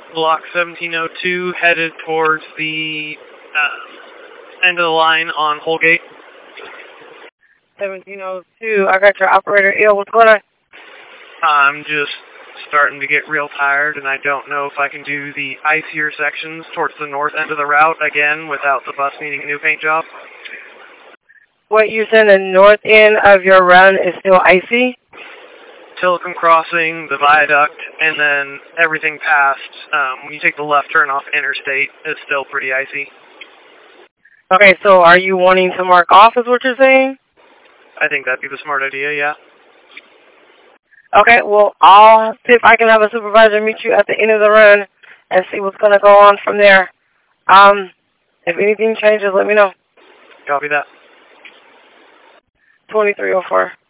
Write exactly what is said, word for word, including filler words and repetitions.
Block seventeen oh two, headed towards the uh, end of the line on Holgate. seventeen oh two, I got your operator ill. What's going on? I'm just starting to get real tired, and I don't know if I can do the icier sections towards the north end of the route again without the bus needing a new paint job. What, you said the north end of your run is still icy? Silicon Crossing, the viaduct, and then everything past, um, when you take the left turn off Interstate, is still pretty icy. Okay, so are you wanting to mark off is what you're saying? I think that'd be the smart idea, yeah. Okay, well, I'll see if I can have a supervisor meet you at the end of the run and see what's going to go on from there. Um, if anything changes, let me know. Copy that. twenty-three oh four.